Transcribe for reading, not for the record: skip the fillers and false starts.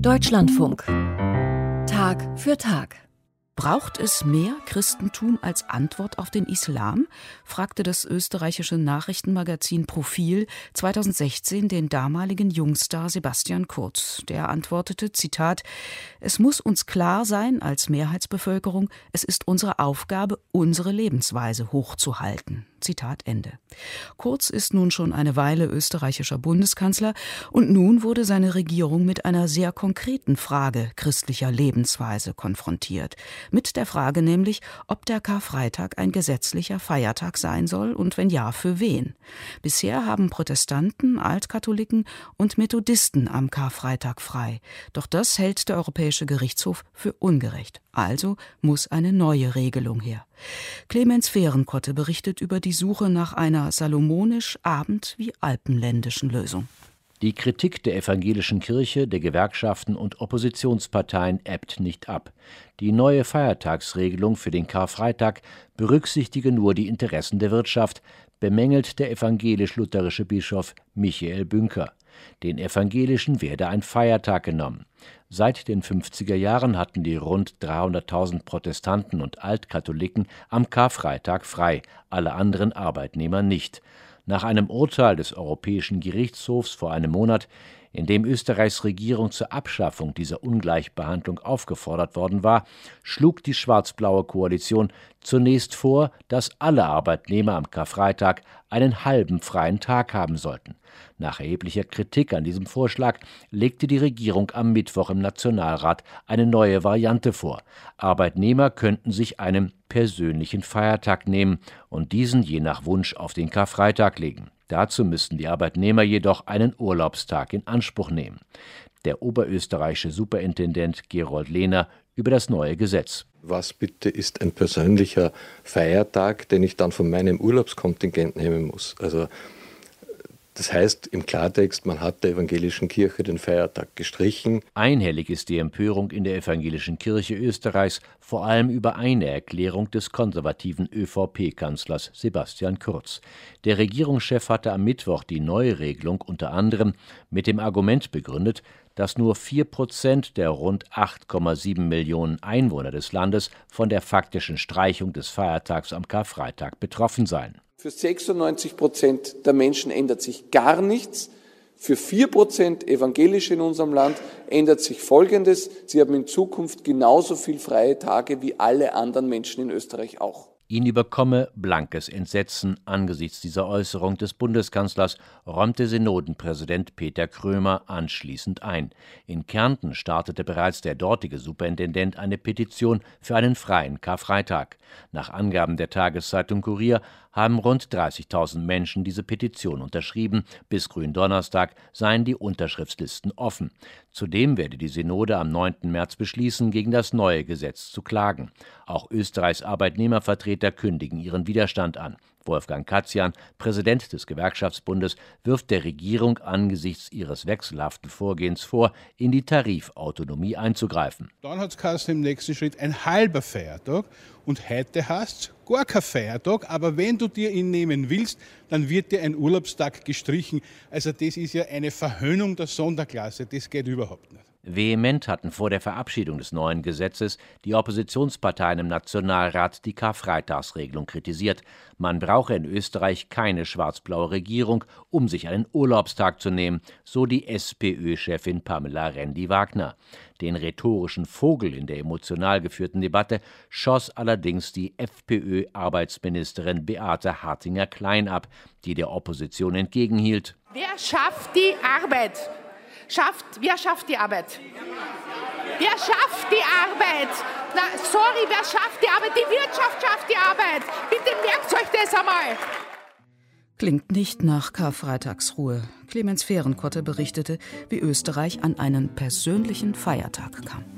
Deutschlandfunk. Tag für Tag. Braucht es mehr Christentum als Antwort auf den Islam? Fragte das österreichische Nachrichtenmagazin Profil 2016 den damaligen Jungstar Sebastian Kurz. Der antwortete, Zitat, es muss uns klar sein als Mehrheitsbevölkerung, es ist unsere Aufgabe, unsere Lebensweise hochzuhalten. Zitat Ende. Kurz ist nun schon eine Weile österreichischer Bundeskanzler und nun wurde seine Regierung mit einer sehr konkreten Frage christlicher Lebensweise konfrontiert. Mit der Frage nämlich, ob der Karfreitag ein gesetzlicher Feiertag sein soll und wenn ja, für wen. Bisher haben Protestanten, Altkatholiken und Methodisten am Karfreitag frei. Doch das hält der Europäische Gerichtshof für ungerecht. Also muss eine neue Regelung her. Clemens Fehrenkotte berichtet über die Suche nach einer salomonisch-abend- wie alpenländischen Lösung. Die Kritik der evangelischen Kirche, der Gewerkschaften und Oppositionsparteien ebbt nicht ab. Die neue Feiertagsregelung für den Karfreitag berücksichtige nur die Interessen der Wirtschaft, bemängelt der evangelisch-lutherische Bischof Michael Bünker. Den Evangelischen werde ein Feiertag genommen. Seit den 50er Jahren hatten die rund 300.000 Protestanten und Altkatholiken am Karfreitag frei, alle anderen Arbeitnehmer nicht. Nach einem Urteil des Europäischen Gerichtshofs vor einem Monat, in dem Österreichs Regierung zur Abschaffung dieser Ungleichbehandlung aufgefordert worden war, schlug die schwarz-blaue Koalition zunächst vor, dass alle Arbeitnehmer am Karfreitag einen halben freien Tag haben sollten. Nach erheblicher Kritik an diesem Vorschlag legte die Regierung am Mittwoch im Nationalrat eine neue Variante vor. Arbeitnehmer könnten sich einen persönlichen Feiertag nehmen und diesen je nach Wunsch auf den Karfreitag legen. Dazu müssten die Arbeitnehmer jedoch einen Urlaubstag in Anspruch nehmen. Der oberösterreichische Superintendent Gerold Lehner über das neue Gesetz. Was bitte ist ein persönlicher Feiertag, den ich dann von meinem Urlaubskontingent nehmen muss? Also das heißt im Klartext, man hat der evangelischen Kirche den Feiertag gestrichen. Einhellig ist die Empörung in der evangelischen Kirche Österreichs, vor allem über eine Erklärung des konservativen ÖVP-Kanzlers Sebastian Kurz. Der Regierungschef hatte am Mittwoch die neue Regelung unter anderem mit dem Argument begründet, dass nur 4% der rund 8,7 Millionen Einwohner des Landes von der faktischen Streichung des Feiertags am Karfreitag betroffen seien. Für 96% der Menschen ändert sich gar nichts. Für 4% Evangelische in unserem Land ändert sich Folgendes. Sie haben in Zukunft genauso viel freie Tage wie alle anderen Menschen in Österreich auch. Ihn überkomme blankes Entsetzen angesichts dieser Äußerung des Bundeskanzlers, räumte Synodenpräsident Peter Krömer anschließend ein. In Kärnten startete bereits der dortige Superintendent eine Petition für einen freien Karfreitag. Nach Angaben der Tageszeitung Kurier haben rund 30.000 Menschen diese Petition unterschrieben. Bis Gründonnerstag seien die Unterschriftslisten offen. Zudem werde die Synode am 9. März beschließen, gegen das neue Gesetz zu klagen. Auch Österreichs Arbeitnehmervertreter kündigen ihren Widerstand an. Wolfgang Katzian, Präsident des Gewerkschaftsbundes, wirft der Regierung angesichts ihres wechselhaften Vorgehens vor, in die Tarifautonomie einzugreifen. Dann hat es im nächsten Schritt ein halber Feiertag und heute heißt es gar kein Feiertag, aber wenn du dir ihn nehmen willst, dann wird dir ein Urlaubstag gestrichen. Also das ist ja eine Verhöhnung der Sonderklasse, das geht überhaupt nicht. Vehement hatten vor der Verabschiedung des neuen Gesetzes die Oppositionsparteien im Nationalrat die Karfreitagsregelung kritisiert. Man brauche in Österreich keine schwarz-blaue Regierung, um sich einen Urlaubstag zu nehmen, so die SPÖ-Chefin Pamela Rendi-Wagner. Den rhetorischen Vogel in der emotional geführten Debatte schoss allerdings die FPÖ-Arbeitsministerin Beate Hartinger-Klein ab, die der Opposition entgegenhielt: Wer schafft die Arbeit? Wer schafft die Arbeit? Wer schafft die Arbeit? Wer schafft die Arbeit? Die Wirtschaft schafft die Arbeit. Bitte merkt euch das einmal. Klingt nicht nach Karfreitagsruhe. Clemens Fehrenkotte berichtete, wie Österreich an einen persönlichen Feiertag kam.